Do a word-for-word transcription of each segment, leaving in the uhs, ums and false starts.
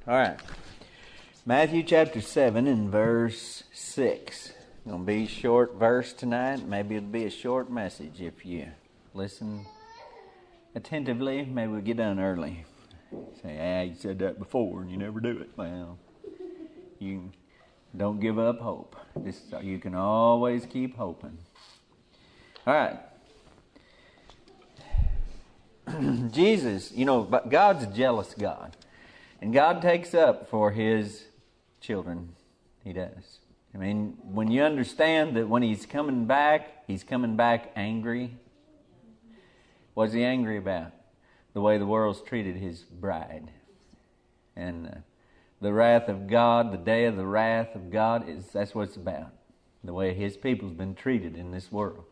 All right. Matthew chapter seven and verse six. It's going to be a short verse tonight. Maybe it'll be a short message if you listen attentively. Maybe we'll get done early. Say, ah, you said that before and you never do it. Well, you don't give up hope. This, you can always keep hoping. All right. Jesus, you know, but God's a jealous God. And God takes up for His children. He does. I mean, when you understand that when He's coming back, He's coming back angry. What's He angry about? The way the world's treated His bride. And uh, the wrath of God, the day of the wrath of God, is that's what it's about. The way His people's been treated in this world.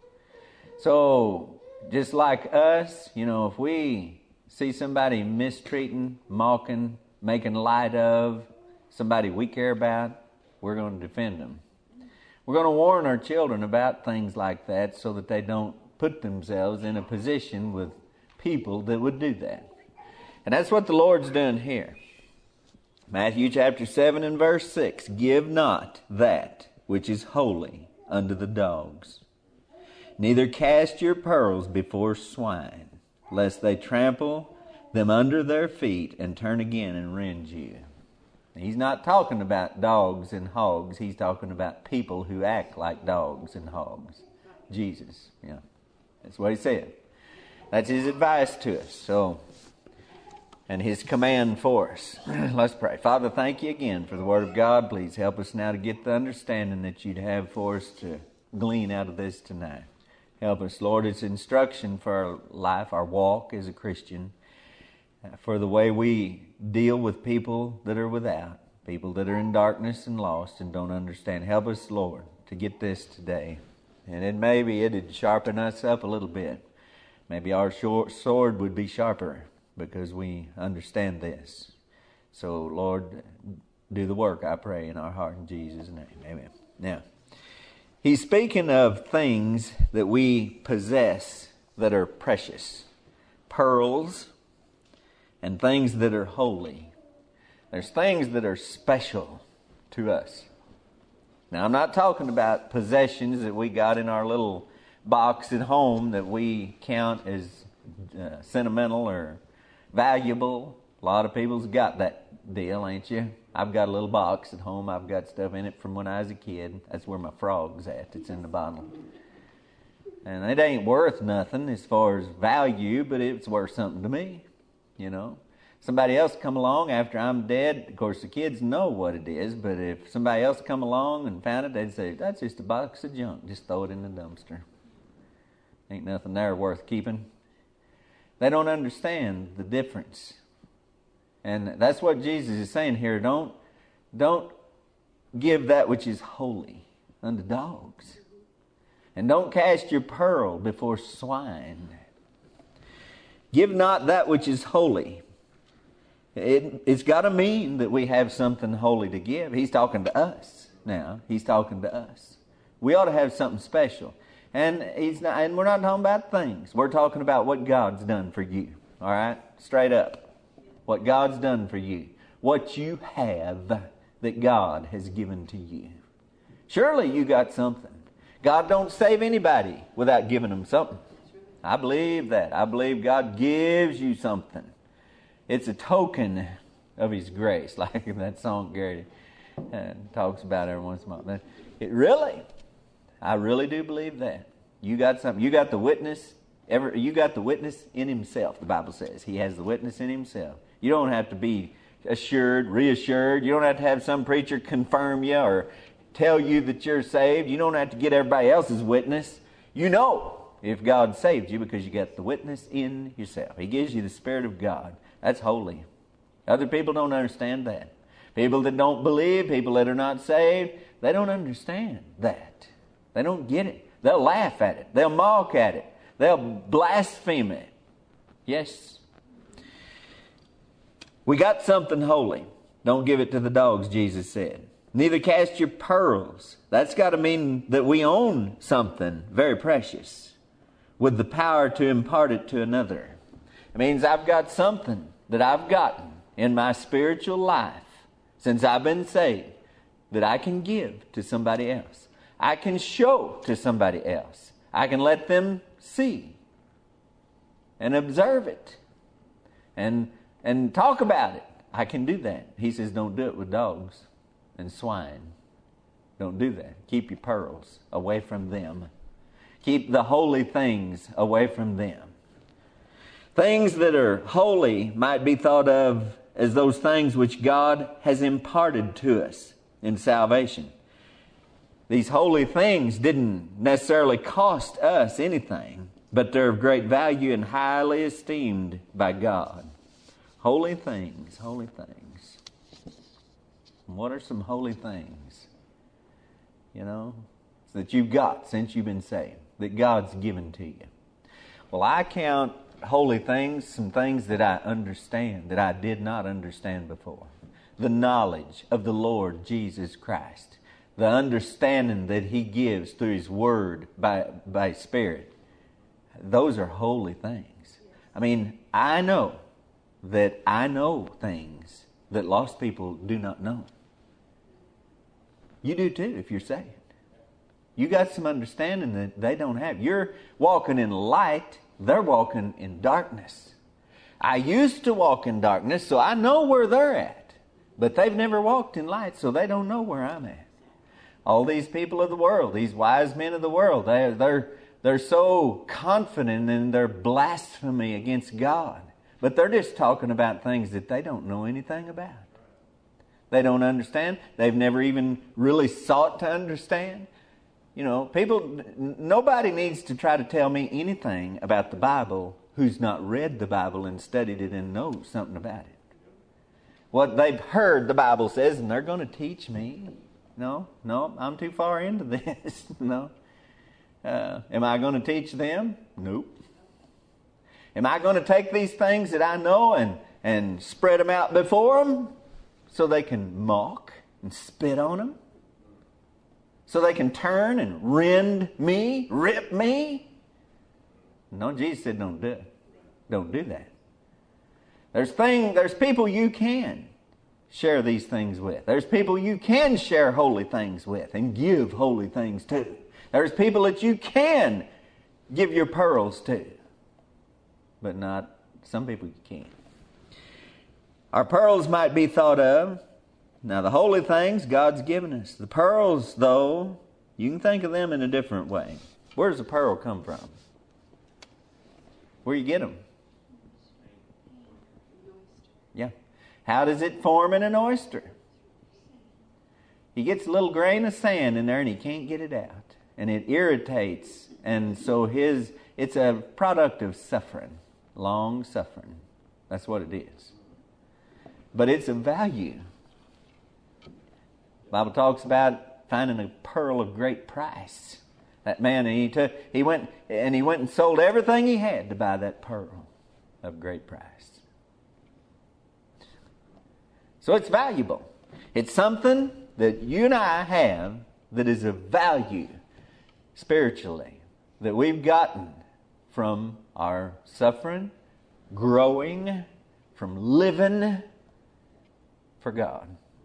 So, just like us, you know, if we see somebody mistreating, mocking, making light of somebody we care about, we're going to defend them. We're going to warn our children about things like that so that they don't put themselves in a position with people that would do that. And that's what the Lord's doing here. Matthew chapter seven and verse six. Give not that which is holy unto the dogs. Neither cast your pearls before swine, lest they trample them under their feet and turn again and rend you. He's not talking about dogs and hogs. He's talking about people who act like dogs and hogs. Jesus, yeah, that's what He said. That's His advice to us. So, and His command for us. Let's pray. Father, thank You again for the Word of God. Please help us now to get the understanding that You'd have for us to glean out of this tonight. Help us, Lord. It's instruction for our life, our walk as a Christian, for the way we deal with people that are without, people that are in darkness and lost and don't understand. Help us, Lord, to get this today. And it maybe it'd sharpen us up a little bit. Maybe our short sword would be sharper because we understand this. So, Lord, do the work, I pray, in our heart in Jesus' name. Amen. Now, He's speaking of things that we possess that are precious. Pearls and things that are holy. There's things that are special to us. Now, I'm not talking about possessions that we got in our little box at home that we count as uh, sentimental or valuable. A lot of people's got that deal, ain't you? I've got a little box at home. I've got stuff in it from when I was a kid. That's where my frog's at. It's in the bottle. And it ain't worth nothing as far as value, but it's worth something to me, you know. Somebody else come along after I'm dead. Of course, the kids know what it is, but if somebody else come along and found it, they'd say, that's just a box of junk. Just throw it in the dumpster. Ain't nothing there worth keeping. They don't understand the difference. And that's what Jesus is saying here. Don't, don't give that which is holy unto dogs. And don't cast your pearl before swine. Give not that which is holy. It, it's got to mean that we have something holy to give. He's talking to us now. He's talking to us. We ought to have something special. And he's not, and we're not talking about things. We're talking about what God's done for you. All right? Straight up. What God's done for you. What you have that God has given to you. Surely you got something. God don't save anybody without giving them something. I believe that. I believe God gives you something. It's a token of His grace, like that song Gary uh, talks about every once in a while. It really, I really do believe that. You got something. You got the witness. Ever, you got the witness in Himself, the Bible says. He has the witness in Himself. You don't have to be assured, reassured. You don't have to have some preacher confirm you or tell you that you're saved. You don't have to get everybody else's witness. You know if God saved you because you got the witness in yourself. He gives you the Spirit of God. That's holy. Other people don't understand that. People that don't believe, people that are not saved, they don't understand that. They don't get it. They'll laugh at it. They'll mock at it. They'll blaspheme it. Yes. We got something holy. Don't give it to the dogs, Jesus said. Neither cast your pearls. That's got to mean that we own something very precious with the power to impart it to another. It means I've got something that I've gotten in my spiritual life since I've been saved that I can give to somebody else. I can show to somebody else. I can let them see and observe it and and talk about it. I can do that. He says, don't do it with dogs and swine. Don't do that. Keep your pearls away from them. Keep the holy things away from them. Things that are holy might be thought of as those things which God has imparted to us in salvation. These holy things didn't necessarily cost us anything, but they're of great value and highly esteemed by God. Holy things, holy things. What are some holy things, you know, that you've got since you've been saved, that God's given to you? Well, I count holy things some things that I understand that I did not understand before. The knowledge of the Lord Jesus Christ. The understanding that He gives through His Word by, by His Spirit. Those are holy things. I mean, I know that I know things that lost people do not know. You do too if you're saved. You got some understanding that they don't have. You're walking in light, they're walking in darkness. I used to walk in darkness, so I know where they're at. But they've never walked in light, so they don't know where I'm at. All these people of the world, these wise men of the world, they're, they're, they're so confident in their blasphemy against God. But they're just talking about things that they don't know anything about. They don't understand. They've never even really sought to understand. You know, people, nobody needs to try to tell me anything about the Bible who's not read the Bible and studied it and knows something about it. What they've heard the Bible says, and they're going to teach me. No, no, I'm too far into this. No. Uh, am I going to teach them? Nope. Am I going to take these things that I know and, and spread them out before them so they can mock and spit on them? So they can turn and rend me, rip me? No, Jesus said don't do it. Don't do that. There's thing, there's people you can share these things with. There's people you can share holy things with and give holy things to. There's people that you can give your pearls to. But not some people you can't. Our pearls might be thought of. Now the holy things God's given us. The pearls, though, you can think of them in a different way. Where does a pearl come from? Where you get them? Yeah. How does it form in an oyster? He gets a little grain of sand in there and he can't get it out. And it irritates. And so his it's a product of suffering. Long suffering. That's what it is. But it's of value. The Bible talks about finding a pearl of great price. That man, and he took, he went and he went and sold everything he had to buy that pearl of great price. So it's valuable. It's something that you and I have that is of value spiritually, that we've gotten from our suffering, growing, from living for God.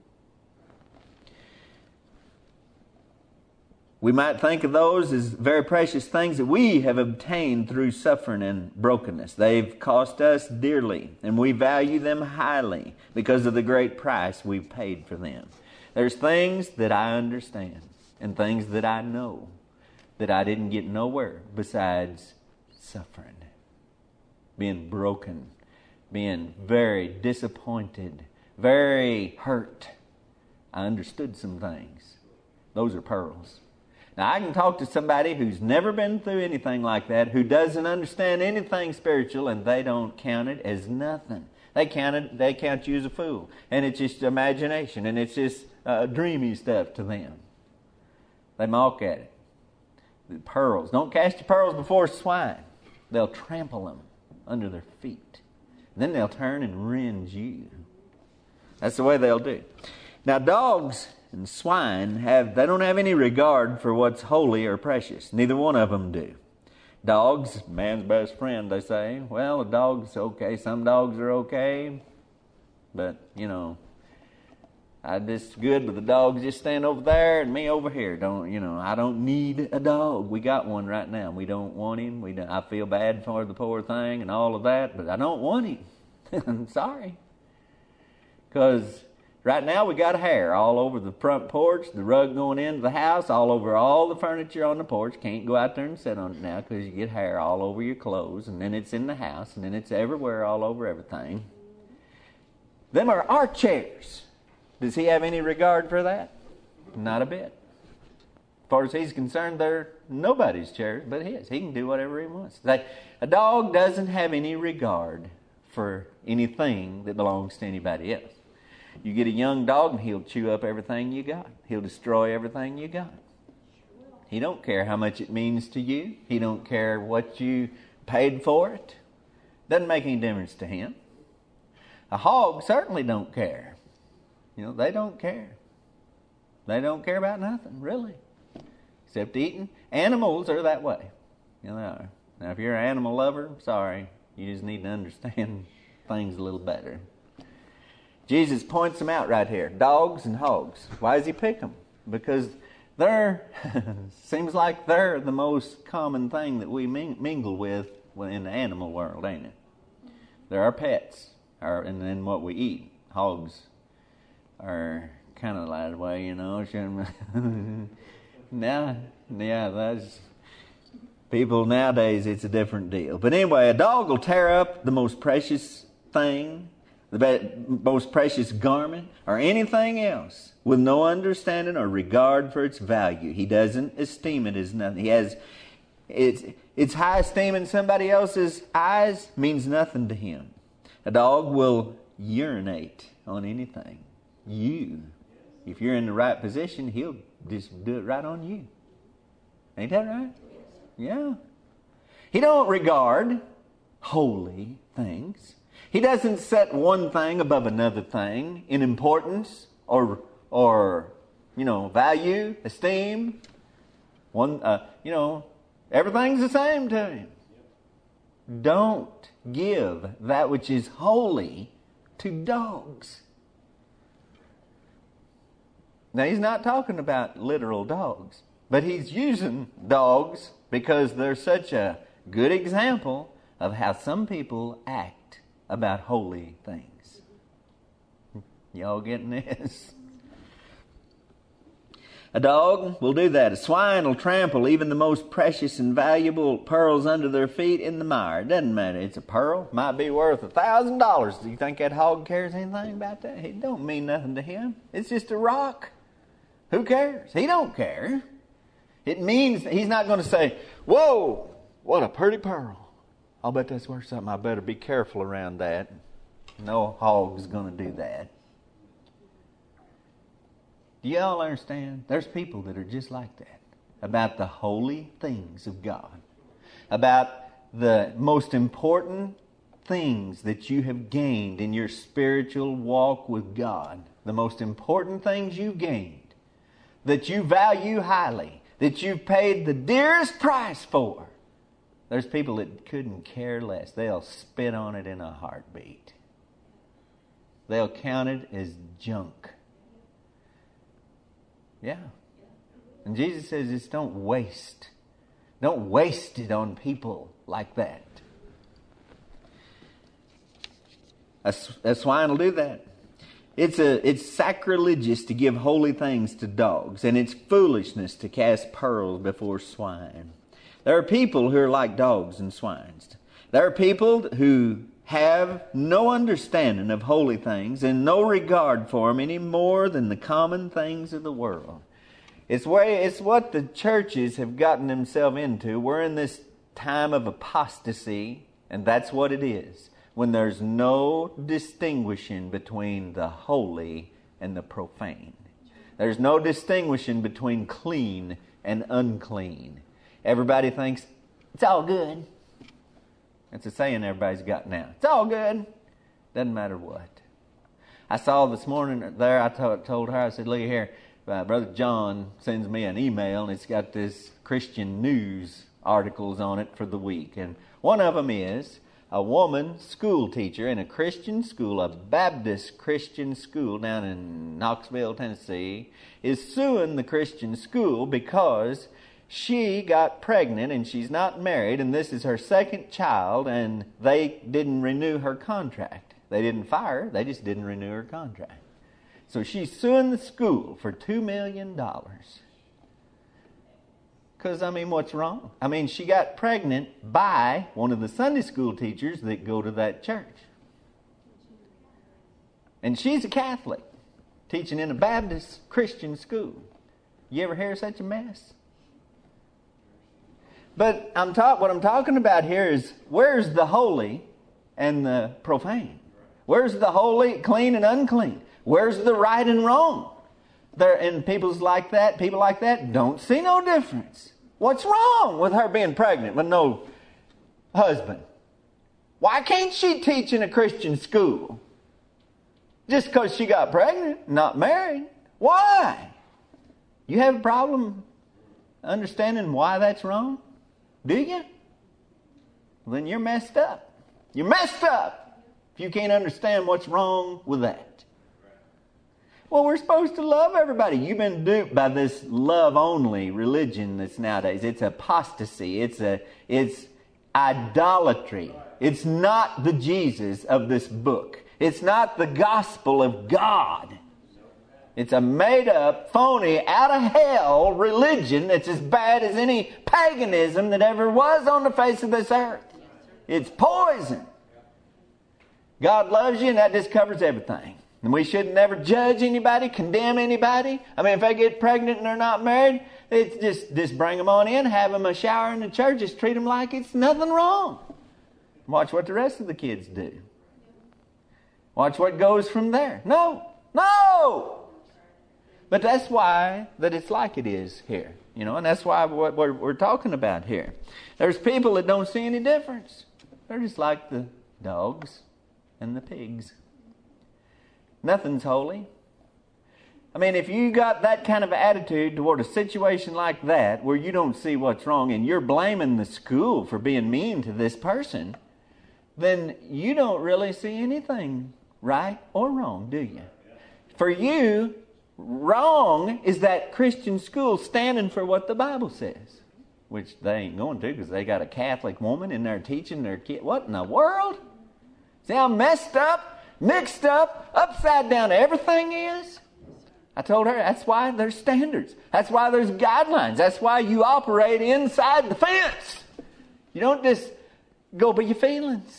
We might think of those as very precious things that we have obtained through suffering and brokenness. They've cost us dearly, and we value them highly because of the great price we've paid for them. There's things that I understand and things that I know that I didn't get nowhere besides suffering, being broken, being very disappointed, very hurt. I understood some things. Those are pearls. Now, I can talk to somebody who's never been through anything like that, who doesn't understand anything spiritual, and they don't count it as nothing. They count it, they count you as a fool. And it's just imagination, and it's just uh, dreamy stuff to them. They mock at it. The pearls. Don't cast your pearls before swine. They'll trample them under their feet. Then they'll turn and rend you. That's the way they'll do. Now, dogs and swine, have they don't have any regard for what's holy or precious. Neither one of them do. Dogs, man's best friend, they say. Well, a dog's okay. Some dogs are okay. But, you know, I just good with the dogs just stand over there and me over here. Don't you know? I don't need a dog. We got one right now. We don't want him. We don't, I feel bad for the poor thing and all of that, but I don't want him. I'm sorry, because right now we got hair all over the front porch, the rug going into the house, all over all the furniture on the porch. Can't go out there and sit on it now because you get hair all over your clothes, and then it's in the house, and then it's everywhere, all over everything. Them are our chairs. Does he have any regard for that? Not a bit. As far as he's concerned, they're nobody's chairs but his. He can do whatever he wants. Like, a dog doesn't have any regard for anything that belongs to anybody else. You get a young dog and he'll chew up everything you got. He'll destroy everything you got. He don't care how much it means to you. He don't care what you paid for it. Doesn't make any difference to him. A hog certainly don't care. You know, they don't care. They don't care about nothing, really, except eating. Animals are that way. You know, they are. Now, if you're an animal lover, sorry, you just need to understand things a little better. Jesus points them out right here. Dogs and hogs. Why does he pick them? Because they're, seems like they're the most common thing that we mingle with in the animal world, ain't it? They're our pets, our, and then what we eat. Hogs are kind of that way, you know. now, yeah, that's people nowadays. It's a different deal. But anyway, a dog will tear up the most precious thing, the most precious garment, or anything else, with no understanding or regard for its value. He doesn't esteem it as nothing. He has its its high esteem in somebody else's eyes means nothing to him. A dog will urinate on anything. You, if you're in the right position, he'll just do it right on you. Ain't that right? Yeah. He don't regard holy things. He doesn't set one thing above another thing in importance or or you know value, esteem. One, uh, you know, everything's the same to him. Don't give that which is holy to dogs. Now, he's not talking about literal dogs, but he's using dogs because they're such a good example of how some people act about holy things. Y'all getting this? A dog will do that. A swine will trample even the most precious and valuable pearls under their feet in the mire. It doesn't matter. It's a pearl. Might be worth a thousand dollars. Do you think that hog cares anything about that? It don't mean nothing to him. It's just a rock. Who cares? He don't care. It means he's not going to say, whoa, what a pretty pearl. I'll bet that's worth something. I better be careful around that. No hog's going to do that. Do y'all understand? There's people that are just like that. About the holy things of God. About the most important things that you have gained in your spiritual walk with God. The most important things you've gained. That you value highly, that you've paid the dearest price for. There's people that couldn't care less. They'll spit on it in a heartbeat. They'll count it as junk. Yeah. And Jesus says, just don't waste. Don't waste it on people like that. A, a swine will do that. It's a it's sacrilegious to give holy things to dogs, and it's foolishness to cast pearls before swine. There are people who are like dogs and swines. There are people who have no understanding of holy things and no regard for them any more than the common things of the world. It's way it's what the churches have gotten themselves into. We're in this time of apostasy, and that's what it is. When there's no distinguishing between the holy and the profane. There's no distinguishing between clean and unclean. Everybody thinks, it's all good. That's a saying everybody's got now. It's all good. Doesn't matter what. I saw this morning there, I told, told her, I said, look here, uh, Brother John sends me an email, and it's got this Christian news articles on it for the week. And one of them is, a woman school teacher in a Christian school, a Baptist Christian school down in Knoxville, Tennessee, is suing the Christian school because she got pregnant and she's not married, and this is her second child, and they didn't renew her contract. They didn't fire her, they just didn't renew her contract. So she's suing the school for two million dollars. Because, I mean, what's wrong? I mean, she got pregnant by one of the Sunday school teachers that go to that church. And she's a Catholic, teaching in a Baptist Christian school. You ever hear such a mess? But I'm talk, what I'm talking about here is, where's the holy and the profane? Where's the holy, clean and unclean? Where's the right and wrong? There, and people's like that, people like that don't see no difference. What's wrong with her being pregnant with no husband? Why can't she teach in a Christian school? Just because she got pregnant, not married? Why? You have a problem understanding why that's wrong? Do you? Well, then you're messed up. You're messed up if you can't understand what's wrong with that. Well, we're supposed to love everybody. You've been duped by this love-only religion that's nowadays. It's apostasy. It's a, it's idolatry. It's not the Jesus of this book. It's not the gospel of God. It's a made-up, phony, out-of-hell religion that's as bad as any paganism that ever was on the face of this earth. It's poison. God loves you, and that just covers everything. And we should never judge anybody, condemn anybody. I mean, if they get pregnant and they're not married, it's just, just bring them on in, have them a shower in the church, just treat them like it's nothing wrong. Watch what the rest of the kids do. Watch what goes from there. No, no! But that's why that it's like it is here. You know, and that's why what we're, we're talking about here. There's people that don't see any difference. They're just like the dogs and the pigs. Nothing's holy. I mean, if you got that kind of attitude toward a situation like that, where you don't see what's wrong and you're blaming the school for being mean to this person, then you don't really see anything right or wrong, do you? For you, wrong is that Christian school standing for what the Bible says, which they ain't going to because they got a Catholic woman in there teaching their kid. What in the world? See how messed up, mixed up, upside down everything is? I told her that's why there's standards. That's why there's guidelines. That's why you operate inside the fence. You don't just go by your feelings.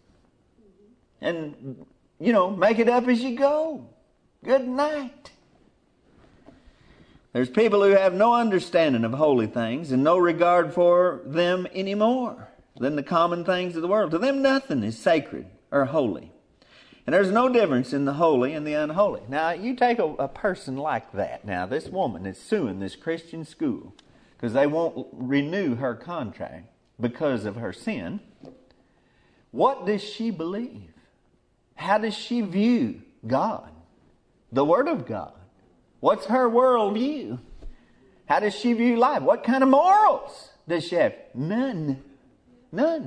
And, you know, make it up as you go. Good night. There's people who have no understanding of holy things and no regard for them any more than the common things of the world. To them, nothing is sacred or holy. And there's no difference in the holy and the unholy. Now, you take a, a person like that. Now, this woman is suing this Christian school because they won't renew her contract because of her sin. What does she believe? How does she view God? The Word of God. What's her worldview? How does she view life? What kind of morals does she have? None. None.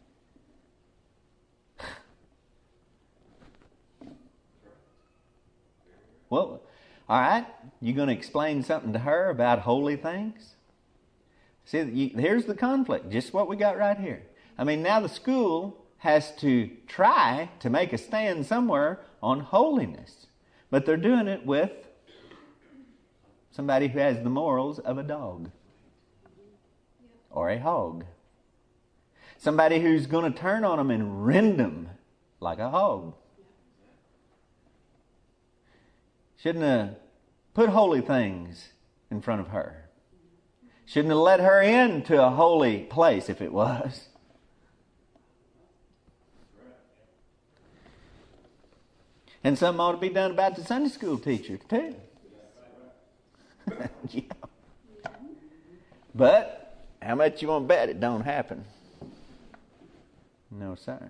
Well, all right, you going to explain something to her about holy things? See, you, here's the conflict, just what we got right here. I mean, now the school has to try to make a stand somewhere on holiness. But they're doing it with somebody who has the morals of a dog or a hog. Somebody who's going to turn on them and rend them like a hog. Shouldn't have put holy things in front of her. Shouldn't have let her into a holy place if it was. And something ought to be done about the Sunday school teacher too. Yeah. But how much you want to bet it don't happen? No, sir.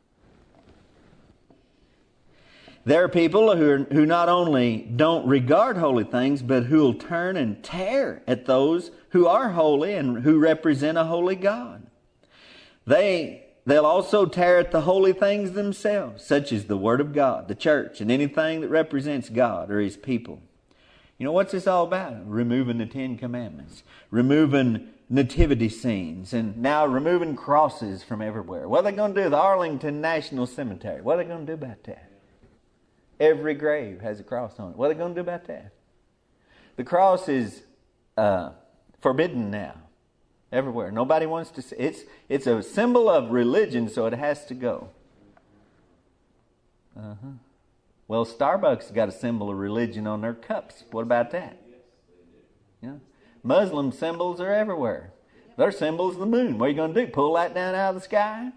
There are people who, are, who not only don't regard holy things, but who will turn and tear at those who are holy and who represent a holy God. They They'll also tear at the holy things themselves, such as the Word of God, the church, and anything that represents God or His people. You know, what's this all about? Removing the Ten Commandments, removing nativity scenes, and now removing crosses from everywhere. What are they going to do at the Arlington National Cemetery? What are they going to do about that? Every grave has a cross on it. What are they going to do about that? The cross is uh, forbidden now. Everywhere. Nobody wants to see. It's, it's a symbol of religion, so it has to go. Uh-huh. Well, Starbucks got a symbol of religion on their cups. What about that? Yeah. Muslim symbols are everywhere. Their symbol's the moon. What are you going to do? Pull that down out of the sky?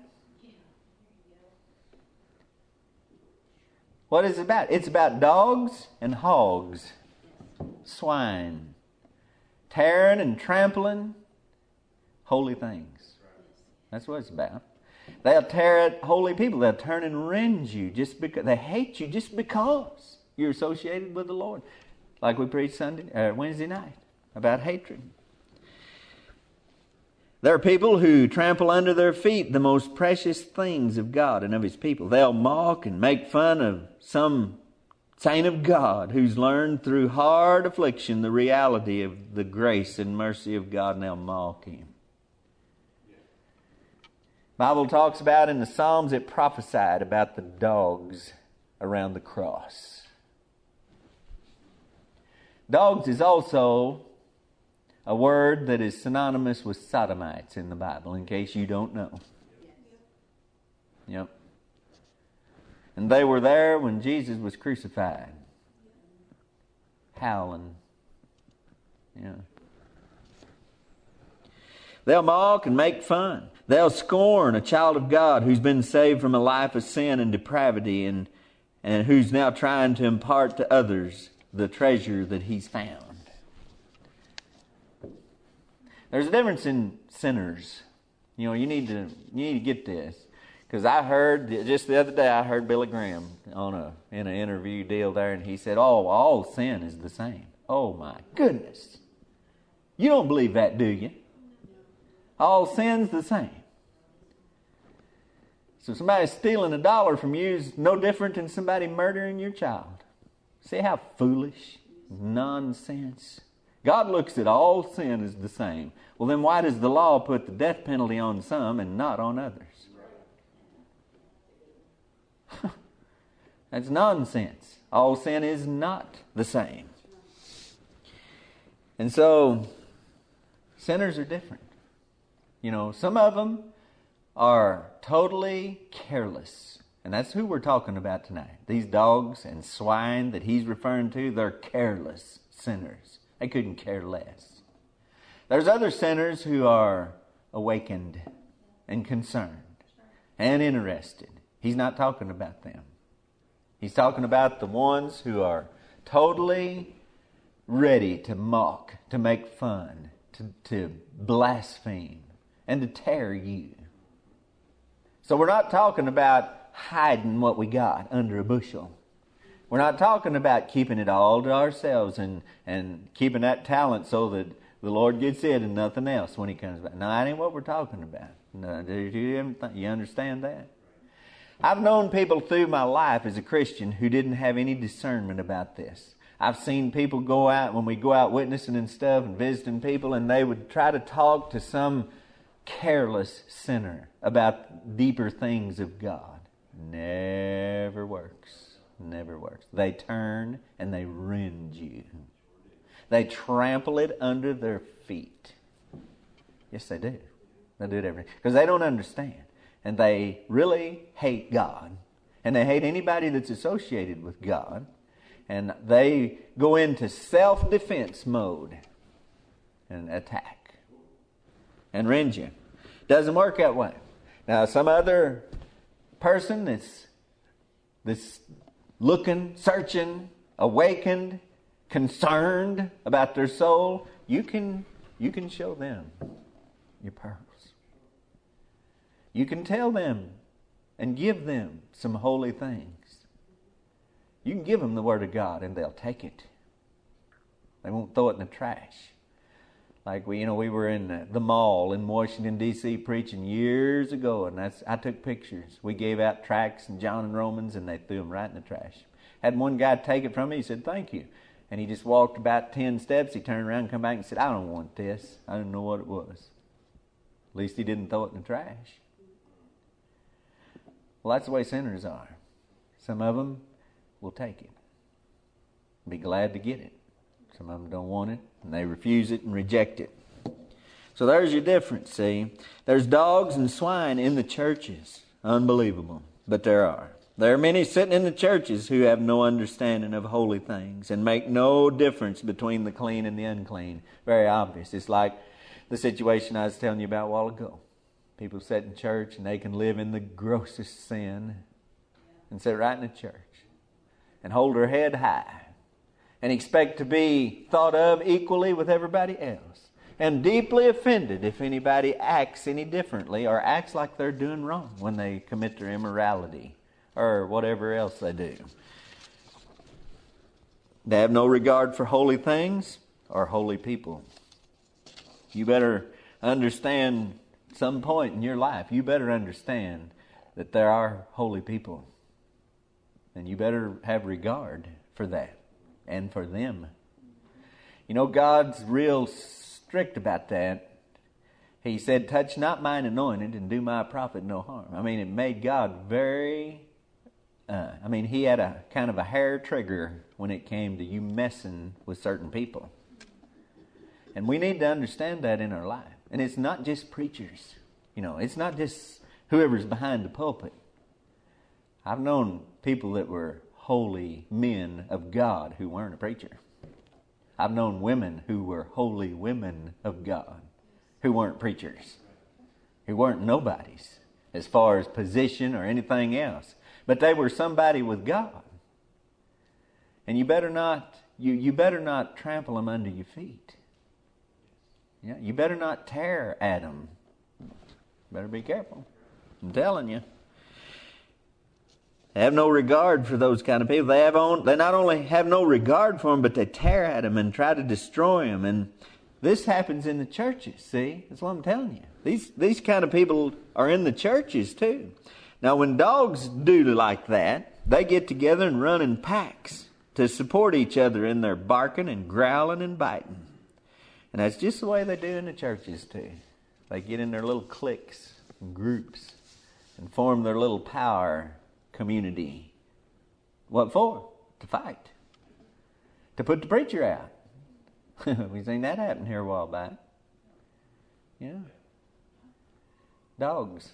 What is it about? It's about dogs and hogs. Swine. Tearing and trampling holy things. That's what it's about. They'll tear at holy people. They'll turn and rend you just because they hate you just because you're associated with the Lord. Like we preached Sunday, uh, Wednesday night about hatred. There are people who trample under their feet the most precious things of God and of His people. They'll mock and make fun of some saint of God who's learned through hard affliction the reality of the grace and mercy of God, and they'll mock him. Bible talks about in the Psalms, it prophesied about the dogs around the cross. Dogs is also a word that is synonymous with sodomites in the Bible, in case you don't know. Yep. And they were there when Jesus was crucified. Howling. Yeah. They'll mock and make fun. They'll scorn a child of God who's been saved from a life of sin and depravity and, and who's now trying to impart to others the treasure that he's found. There's a difference in sinners. You know, you need to you need to get this. Because I heard, just the other day, I heard Billy Graham on a in an interview deal there, and he said, oh, all sin is the same. Oh, my goodness. You don't believe that, do you? All sin's the same. So somebody stealing a dollar from you is no different than somebody murdering your child. See how foolish, nonsense. God looks at all sin as the same. Well, then why does the law put the death penalty on some and not on others? That's nonsense. All sin is not the same. And so, sinners are different. You know, some of them are totally careless. And that's who we're talking about tonight. These dogs and swine that he's referring to, they're careless sinners. They couldn't care less. There's other sinners who are awakened and concerned and interested. He's not talking about them. He's talking about the ones who are totally ready to mock, to make fun, to, to blaspheme, and to tear you. So we're not talking about hiding what we got under a bushel. We're not talking about keeping it all to ourselves and, and keeping that talent so that the Lord gets it and nothing else when He comes back. No, that ain't what we're talking about. No, do you, you understand that? I've known people through my life as a Christian who didn't have any discernment about this. I've seen people go out, when we go out witnessing and stuff and visiting people, and they would try to talk to some careless sinner about deeper things of God. Never works. Never works. They turn and they rend you. They trample it under their feet. Yes, they do. They do it every day. Because they don't understand. And they really hate God. And they hate anybody that's associated with God. And they go into self-defense mode and attack and rend you. Doesn't work that way. Now, some other person that's, that's looking, searching, awakened, concerned about their soul, you can, you can show them your pearls. You can tell them and give them some holy things. You can give them the Word of God and they'll take it. They won't throw it in the trash. Like we, you know, we were in the, the mall in Washington, D C preaching years ago, and that's I took pictures. We gave out tracts and John and Romans, and they threw them right in the trash. Had one guy take it from me. He said, "Thank you," and he just walked about ten steps. He turned around and come back and said, "I don't want this. I didn't know what it was." At least he didn't throw it in the trash. Well, that's the way sinners are. Some of them will take it, be glad to get it. Some of them don't want it, and they refuse it and reject it. So there's your difference, see. There's dogs and swine in the churches. Unbelievable, but there are. There are many sitting in the churches who have no understanding of holy things and make no difference between the clean and the unclean. Very obvious. It's like the situation I was telling you about a while ago. People sit in church and they can live in the grossest sin and sit right in the church and hold their head high and expect to be thought of equally with everybody else, and deeply offended if anybody acts any differently or acts like they're doing wrong when they commit their immorality or whatever else they do. They have no regard for holy things or holy people. You better understand some point in your life, you better understand that there are holy people. And you better have regard for that and for them. You know, God's real strict about that. He said, "Touch not mine anointed and do my prophet no harm." I mean, it made God very, uh, I mean, he had a kind of a hair trigger when it came to you messing with certain people. And we need to understand that in our life. And it's not just preachers. You know, it's not just whoever's behind the pulpit. I've known people that were holy men of God who weren't a preacher. I've known women who were holy women of God who weren't preachers, who weren't nobodies as far as position or anything else. But they were somebody with God. And you better not, you, you better not trample them under your feet. Yeah, you better not tear at them. Better be careful. I'm telling you. They have no regard for those kind of people. They have on, they not only have no regard for them, but they tear at them and try to destroy them. And this happens in the churches, see? That's what I'm telling you. These, these kind of people are in the churches too. Now, when dogs do like that, they get together and run in packs to support each other in their barking and growling and biting. And that's just the way they do in the churches too. They get in their little cliques and groups and form their little power community. What for? To fight. To put the preacher out. We've seen that happen here a while back. Yeah. Dogs.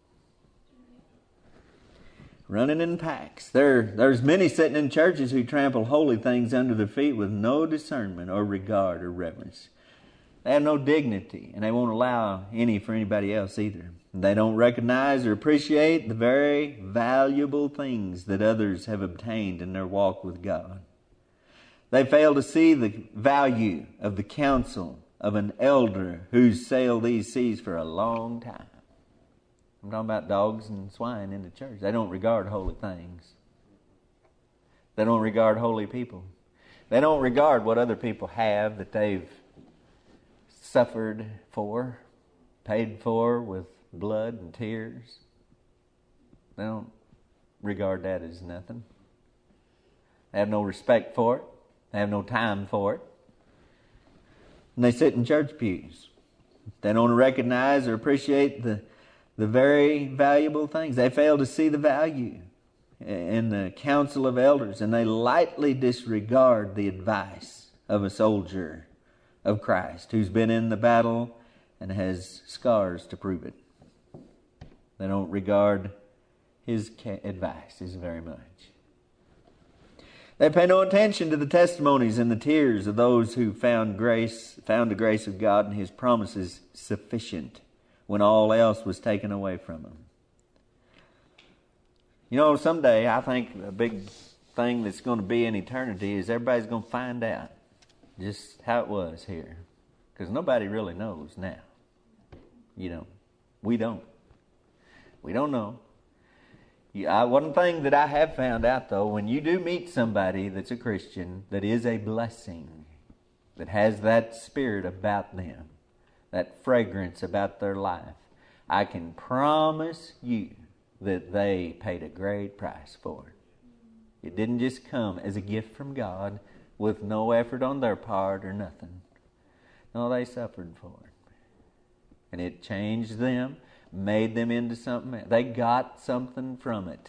Running in packs. There, there's many sitting in churches who trample holy things under their feet with no discernment or regard or reverence. They have no dignity, and they won't allow any for anybody else either. They don't recognize or appreciate the very valuable things that others have obtained in their walk with God. They fail to see the value of the counsel of an elder who's sailed these seas for a long time. I'm talking about dogs and swine in the church. They don't regard holy things. They don't regard holy people. They don't regard what other people have that they've suffered for, paid for with blood and tears. They don't regard that as nothing. They have no respect for it. They have no time for it. And they sit in church pews. They don't recognize or appreciate the, the very valuable things. They fail to see the value in the council of elders, and they lightly disregard the advice of a soldier of Christ who's been in the battle and has scars to prove it. They don't regard his advice as very much. They pay no attention to the testimonies and the tears of those who found grace, found the grace of God and his promises sufficient when all else was taken away from them. You know, someday I think a big thing that's going to be in eternity is everybody's going to find out just how it was here. Because nobody really knows now. You know, we don't. We don't know. You, I, one thing that I have found out, though, when you do meet somebody that's a Christian, that is a blessing. that has that spirit about them, that fragrance about their life, I can promise you that they paid a great price for it. It didn't just come as a gift from God with no effort on their part or nothing. No, they suffered for it. And it changed them, made them into something. They got something from it.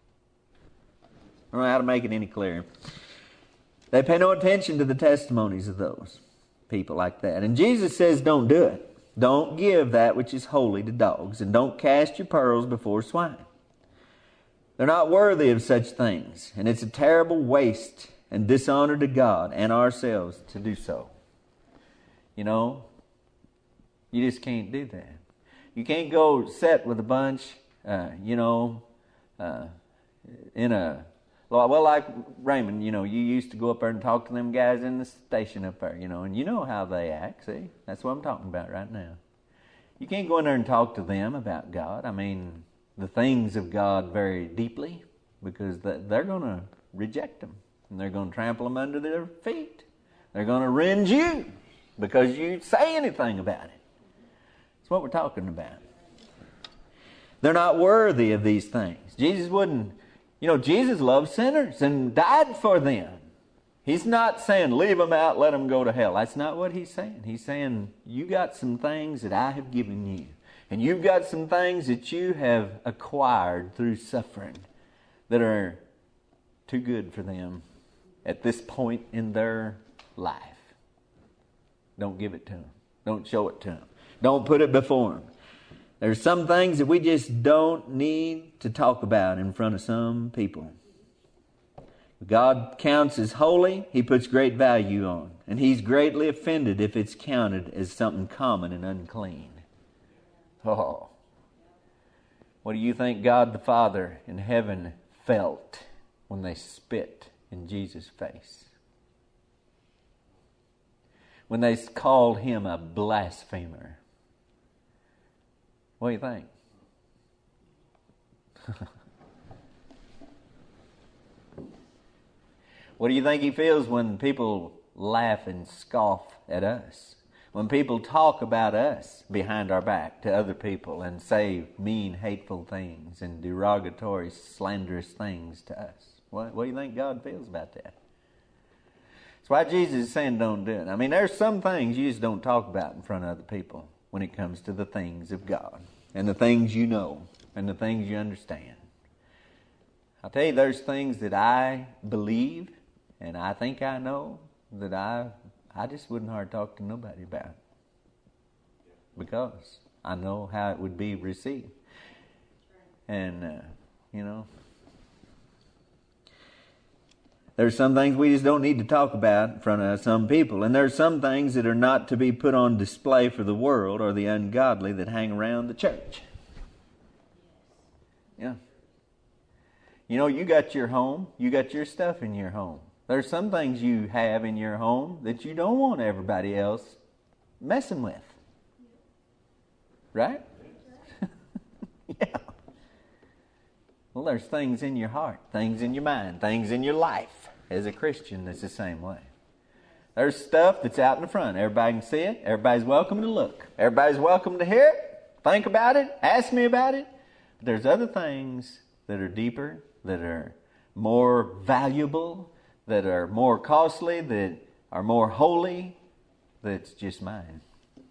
I don't know how to make it any clearer. They pay no attention to the testimonies of those people like that. And Jesus says, don't do it. Don't give that which is holy to dogs, and don't cast your pearls before swine. They're not worthy of such things, and it's a terrible waste and dishonor to God and ourselves to do so. You know, you just can't do that. You can't go sit with a bunch, uh, you know, uh, in a, well, like Raymond, you know, you used to go up there and talk to them guys in the station up there, you know, and you know how they act, see? That's what I'm talking about right now. You can't go in there and talk to them about God. I mean, the things of God very deeply, because they're going to reject them, and they're going to trample them under their feet. They're going to rend you because you say anything about it. That's what we're talking about. They're not worthy of these things. Jesus wouldn't, you know, Jesus loved sinners and died for them. He's not saying leave them out, let them go to hell. That's not what he's saying. He's saying you got some things that I have given you. And you've got some things that you have acquired through suffering that are too good for them at this point in their life. Don't give it to them. Don't show it to them. Don't put it before them. There's some things that we just don't need to talk about in front of some people. God counts as holy, He puts great value on. And He's greatly offended if it's counted as something common and unclean. Oh. What do you think God the Father in heaven felt when they spit in Jesus' face? When they called Him a blasphemer? What do you think? What do you think He feels when people laugh and scoff at us? When people talk about us behind our back to other people and say mean, hateful things and derogatory, slanderous things to us? What, what do you think God feels about that? That's why Jesus is saying don't do it. I mean, there's some things you just don't talk about in front of other people when it comes to the things of God and the things you know and the things you understand. I'll tell you, there's things that I believe and I think I know that I I just wouldn't hardly talk to nobody about, because I know how it would be received. And, uh, you know, there's some things we just don't need to talk about in front of some people. And there's some things that are not to be put on display for the world or the ungodly that hang around the church. Yeah. You know, you got your home. You got your stuff in your home. There's some things you have in your home that you don't want everybody else messing with. Right? Yeah. Well, there's things in your heart, things in your mind, things in your life. As a Christian, it's the same way. There's stuff that's out in the front. Everybody can see it. Everybody's welcome to look. Everybody's welcome to hear it, think about it, ask me about it. But there's other things that are deeper, that are more valuable, that are more costly, that are more holy, that's just mine.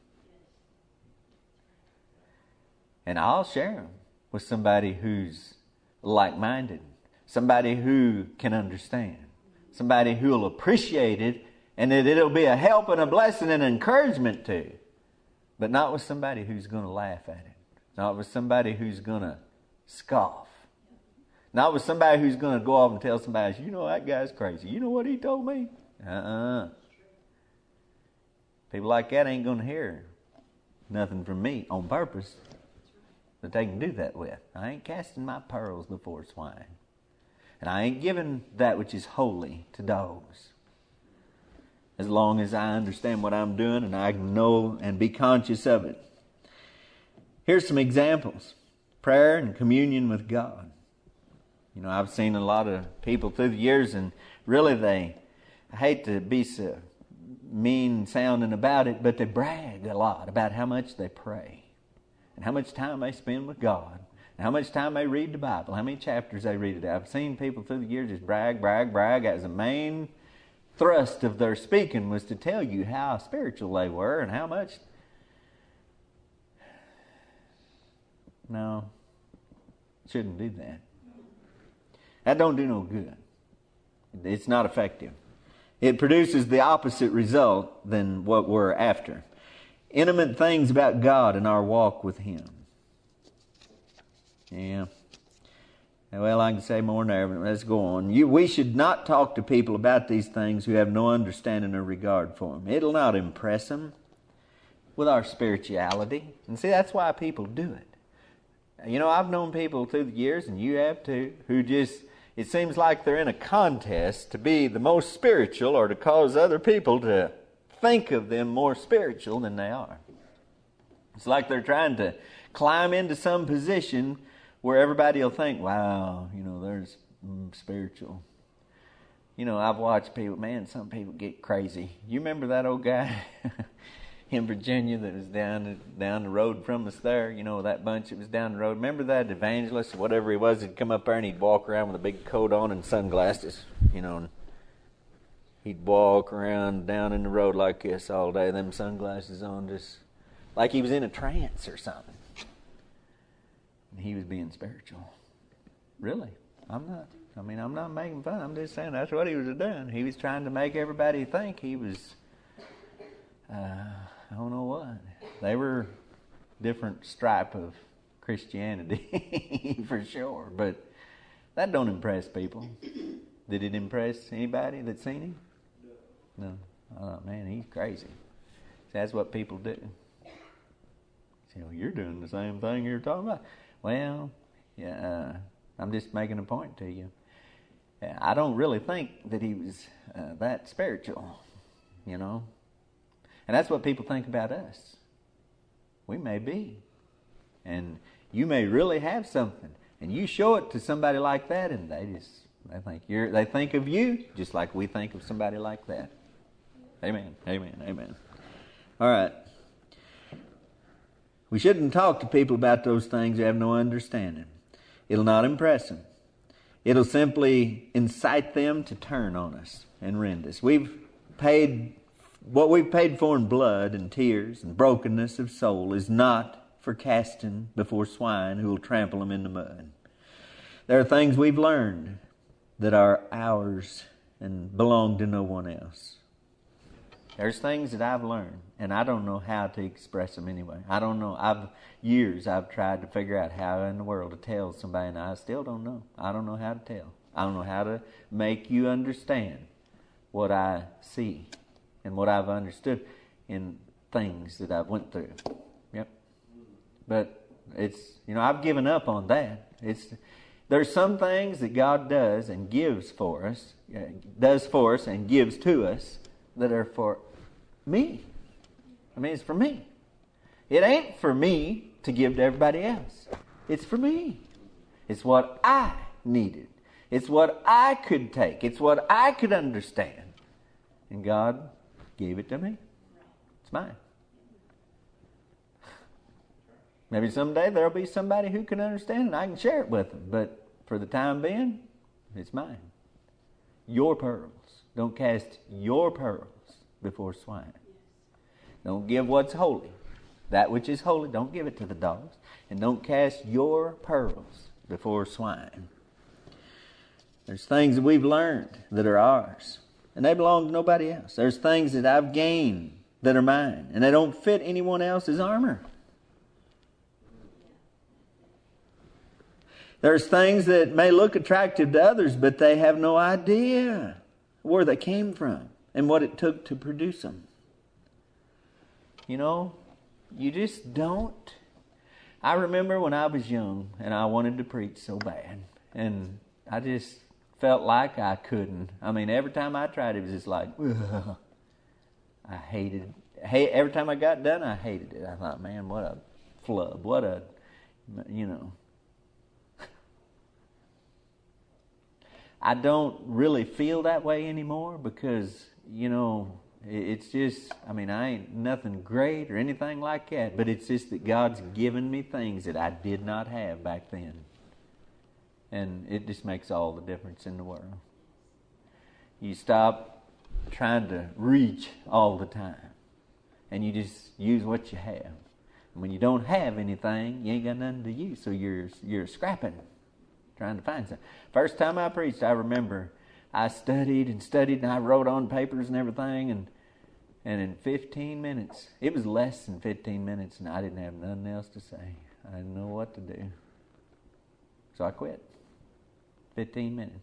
And I'll share them with somebody who's like-minded, somebody who can understand, somebody who will appreciate it, and that it'll be a help and a blessing and encouragement to, but not with somebody who's going to laugh at it, not with somebody who's going to scoff. Not with somebody who's going to go off and tell somebody else, you know, that guy's crazy. You know what he told me? Uh-uh. People like that ain't going to hear nothing from me on purpose that they can do that with. I ain't casting my pearls before swine. And I ain't giving that which is holy to dogs. As long as I understand what I'm doing and I know and be conscious of it. Here's some examples. Prayer and communion with God. You know, I've seen a lot of people through the years, and really they, I hate to be so mean sounding about it, but they brag a lot about how much they pray and how much time they spend with God and how much time they read the Bible, how many chapters they read it. I've seen people through the years just brag, brag, brag as a main thrust of their speaking was to tell you how spiritual they were and how much. No, shouldn't do that. That don't do no good. It's not effective. It produces the opposite result than what we're after. Intimate things about God and our walk with Him. Yeah. Well, I can say more than that, but let's go on. You, we should not talk to people about these things who have no understanding or regard for them. It'll not impress them with our spirituality. And see, that's why people do it. You know, I've known people through the years, and you have too, who just, it seems like they're in a contest to be the most spiritual or to cause other people to think of them more spiritual than they are. It's like they're trying to climb into some position where everybody will think, wow, you know, there's mm, spiritual. You know, I've watched people, man, some people get crazy. You remember that old guy in Virginia that was down down the road from us there? You know, that bunch that was down the road. Remember that evangelist or whatever he was? He'd come up there and he'd walk around with a big coat on and sunglasses, you know, and he'd walk around down in the road like this all day, them sunglasses on, just like he was in a trance or something. He was being spiritual. Really. I'm not. I mean, I'm not making fun. I'm just saying that's what he was doing. He was trying to make everybody think he was, uh, I don't know what. They were different stripe of Christianity, for sure. But that don't impress people. Did it impress anybody that's seen him? No. Oh, man, he's crazy. That's what people do. You know, you're doing the same thing you're talking about. Well, yeah, uh, I'm just making a point to you. I don't really think that he was uh, that spiritual, you know. And that's what people think about us. We may be. And you may really have something. And you show it to somebody like that, and they just, they think you're, they think of you just like we think of somebody like that. Amen, amen, amen. All right. We shouldn't talk to people about those things who have no understanding. It'll not impress them. It'll simply incite them to turn on us and rend us. We've paid, what we've paid for in blood and tears and brokenness of soul is not for casting before swine who will trample them in the mud. There are things we've learned that are ours and belong to no one else. There's things that I've learned, and I don't know how to express them anyway. I don't know. I've years I've tried to figure out how in the world to tell somebody, and I still don't know. I don't know how to tell. I don't know how to make you understand what I see and what I've understood in things that I've went through. Yep. But it's, you know, I've given up on that. It's there's some things that God does and gives for us, does for us and gives to us that are for me. I mean, it's for me. It ain't for me to give to everybody else. It's for me. It's what I needed. It's what I could take. It's what I could understand. And God gave it to me. It's mine. Maybe someday there'll be somebody who can understand and I can share it with them. But for the time being, it's mine. Your pearls. Don't cast your pearls before swine. Don't give what's holy. That which is holy, don't give it to the dogs. And don't cast your pearls before swine. There's things that we've learned that are ours, and they belong to nobody else. There's things that I've gained that are mine, and they don't fit anyone else's armor. There's things that may look attractive to others, but they have no idea where they came from and what it took to produce them. You know, you just don't. I remember when I was young and I wanted to preach so bad, and I just felt like I couldn't. I mean, every time I tried, it was just like, ugh. I hated it. Hey, every time I got done, I hated it. I thought, man, what a flub. What a, you know. I don't really feel that way anymore because, you know, It's just, I mean, I ain't nothing great or anything like that, but it's just that God's given me things that I did not have back then. And it just makes all the difference in the world. You stop trying to reach all the time, and you just use what you have. And when you don't have anything, you ain't got nothing to use, so you're you're scrapping, trying to find something. First time I preached, I remember I studied and studied, and I wrote on papers and everything, and and in fifteen minutes, it was less than fifteen minutes, and I didn't have nothing else to say. I didn't know what to do. So I quit. fifteen minutes.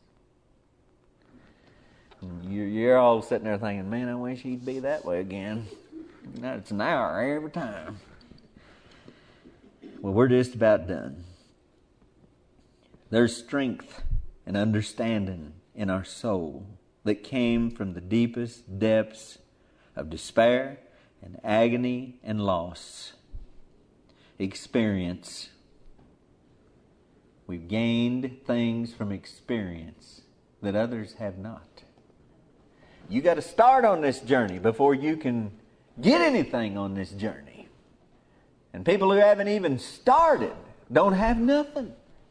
And you're, you're all sitting there thinking, man, I wish he'd be that way again. Now it's an hour every time. Well, we're just about done. There's strength and understanding in our soul that came from the deepest depths of despair and agony and loss. Experience. We've gained things from experience that others have not. You got to start on this journey before you can get anything on this journey. And people who haven't even started don't have nothing.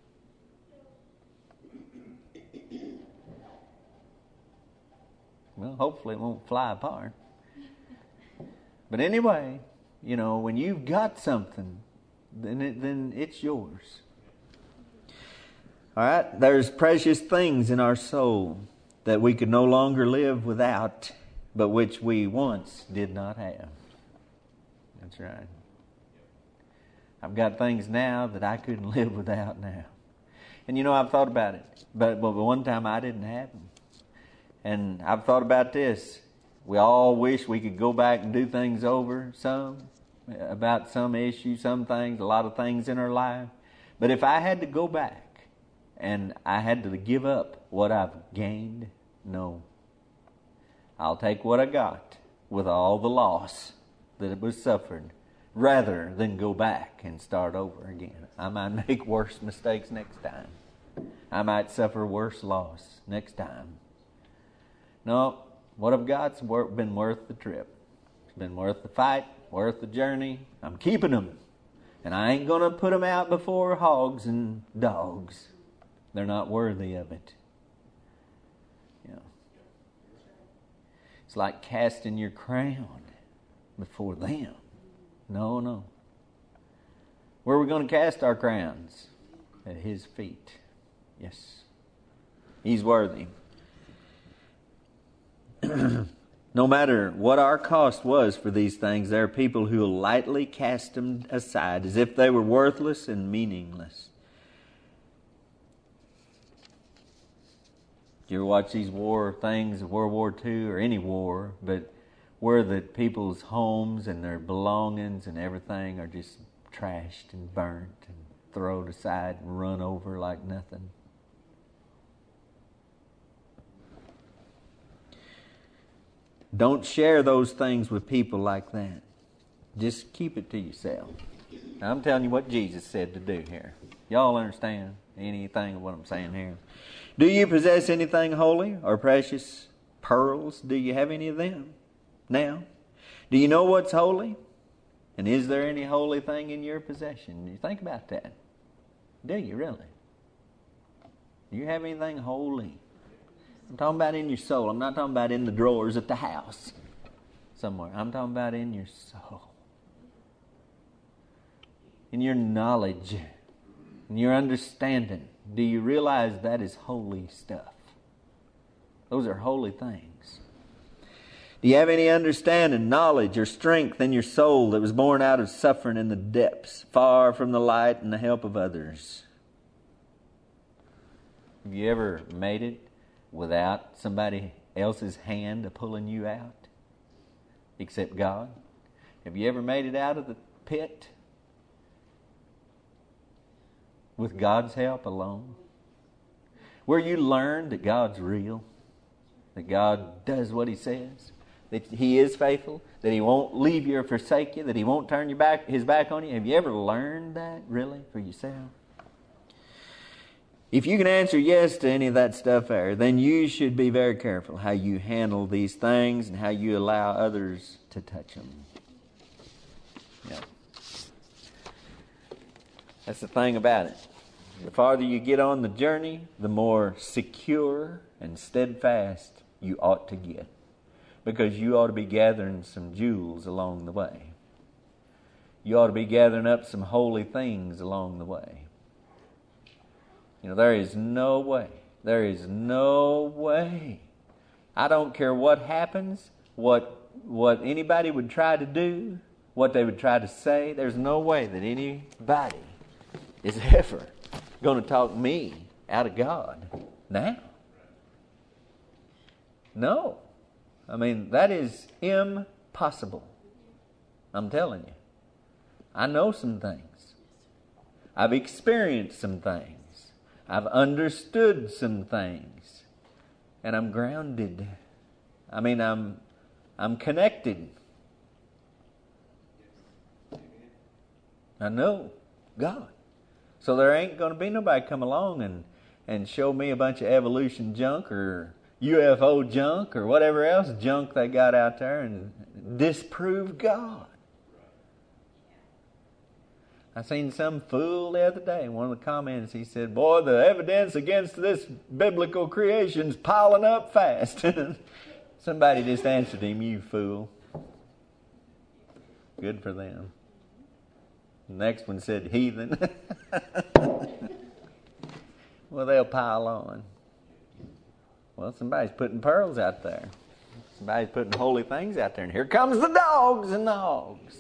Well, hopefully it won't fly apart. But anyway, you know, when you've got something, then it, then it's yours. All right, there's precious things in our soul that we could no longer live without, but which we once did not have. That's right. I've got things now that I couldn't live without now. And you know, I've thought about it, but, but one time I didn't have them. And I've thought about this. We all wish we could go back and do things over some, about some issue, some things, a lot of things in our life. But if I had to go back and I had to give up what I've gained, no. I'll take what I got with all the loss that it was suffered rather than go back and start over again. I might make worse mistakes next time. I might suffer worse loss next time. No, what I've got's been worth the trip. It's been worth the fight, worth the journey. I'm keeping them. And I ain't going to put them out before hogs and dogs. They're not worthy of it. You know, it's like casting your crown before them. No, no. Where are we going to cast our crowns? At His feet. Yes. He's worthy. No matter what our cost was for these things, there are people who lightly cast them aside as if they were worthless and meaningless. You ever watch these war things, World War Two or any war, but where the people's homes and their belongings and everything are just trashed and burnt and thrown aside and run over like nothing? Don't share those things with people like that. Just keep it to yourself. Now, I'm telling you what Jesus said to do here. Y'all understand anything of what I'm saying here? Do you possess anything holy or precious pearls? Do you have any of them now? Do you know what's holy? And is there any holy thing in your possession? You think about that. Do you really? Do you have anything holy? I'm talking about in your soul. I'm not talking about in the drawers at the house somewhere. I'm talking about in your soul. In your knowledge. In your understanding. Do you realize that is holy stuff? Those are holy things. Do you have any understanding, knowledge, or strength in your soul that was born out of suffering in the depths, far from the light and the help of others? Have you ever made it without somebody else's hand pulling you out, except God? Have you ever made it out of the pit with God's help alone? Where you learn that God's real, that God does what He says, that He is faithful, that He won't leave you or forsake you, that He won't turn your back, His back on you. Have you ever learned that really for yourself? If you can answer yes to any of that stuff there, then you should be very careful how you handle these things and how you allow others to touch them. Yeah. That's the thing about it. The farther you get on the journey, the more secure and steadfast you ought to get. Because you ought to be gathering some jewels along the way. You ought to be gathering up some holy things along the way. You know, there is no way, there is no way. I don't care what happens, what what anybody would try to do, what they would try to say. There's no way that anybody is ever going to talk me out of God now. No. I mean, that is impossible. I'm telling you. I know some things. I've experienced some things. I've understood some things. And I'm grounded. I mean, I'm I'm connected. I know God. So there ain't going to be nobody come along and, and show me a bunch of evolution junk or U F O junk or whatever else junk they got out there and disprove God. I seen some fool the other day, in one of the comments, he said, boy, the evidence against this biblical creation's piling up fast. Somebody just answered him, you fool. Good for them. The next one said, heathen. Well, they'll pile on. Well, somebody's putting pearls out there. Somebody's putting holy things out there. And here comes the dogs and the hogs.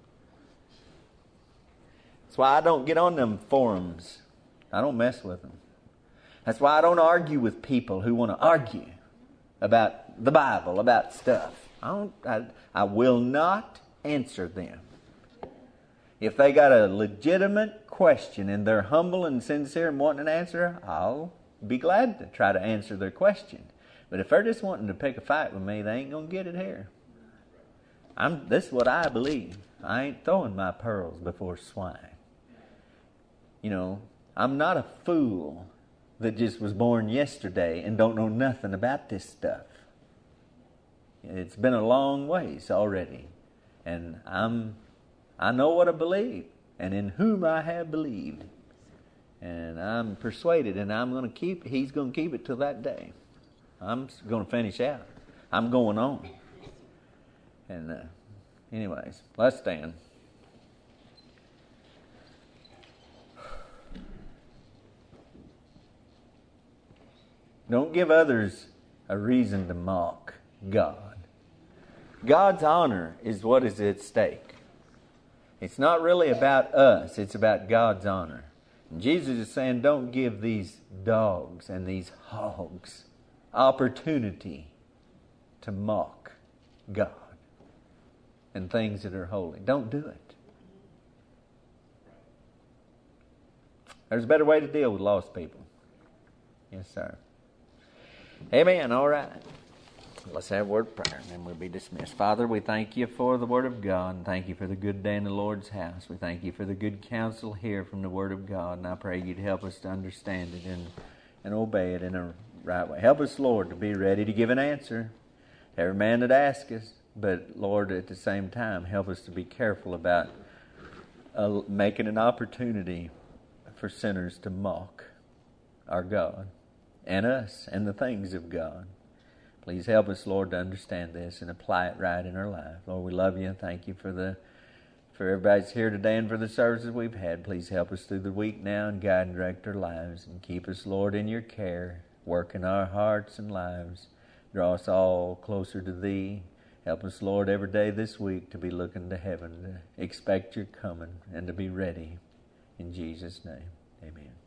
That's why I don't get on them forums. I don't mess with them. That's why I don't argue with people who want to argue about the Bible, about stuff. I don't. I, I will not answer them. If they got a legitimate question and they're humble and sincere and wanting an answer, I'll be glad to try to answer their question. But if they're just wanting to pick a fight with me, they ain't gonna get it here. I'm. This is what I believe. I ain't throwing my pearls before swine. You know, I'm not a fool that just was born yesterday and don't know nothing about this stuff. It's been a long ways already. And I'm I know what I believe and in whom I have believed. And I'm persuaded and I'm going to keep he's going to keep it till that day. I'm going to finish out. I'm going on. And uh, anyways, let's stand. Don't give others a reason to mock God. God's honor is what is at stake. It's not really about us. It's about God's honor. And Jesus is saying, don't give these dogs and these hogs opportunity to mock God and things that are holy. Don't do it. There's a better way to deal with lost people. Yes, sir. Amen. All right. Let's have a word of prayer and then we'll be dismissed. Father, we thank you for the Word of God. And thank you for the good day in the Lord's house. We thank you for the good counsel here from the Word of God. And I pray you'd help us to understand it and, and obey it in a right way. Help us, Lord, to be ready to give an answer to every man that asks us. But, Lord, at the same time, help us to be careful about uh, making an opportunity for sinners to mock our God and us and the things of God. Please help us, Lord, to understand this and apply it right in our life. Lord, we love you and thank you for the for everybody's here today and for the services we've had. Please help us through the week now and guide and direct our lives and keep us, Lord, in your care. Work in our hearts and lives. Draw us all closer to thee. Help us, Lord, every day this week to be looking to heaven, to expect your coming and to be ready. In Jesus' name, amen.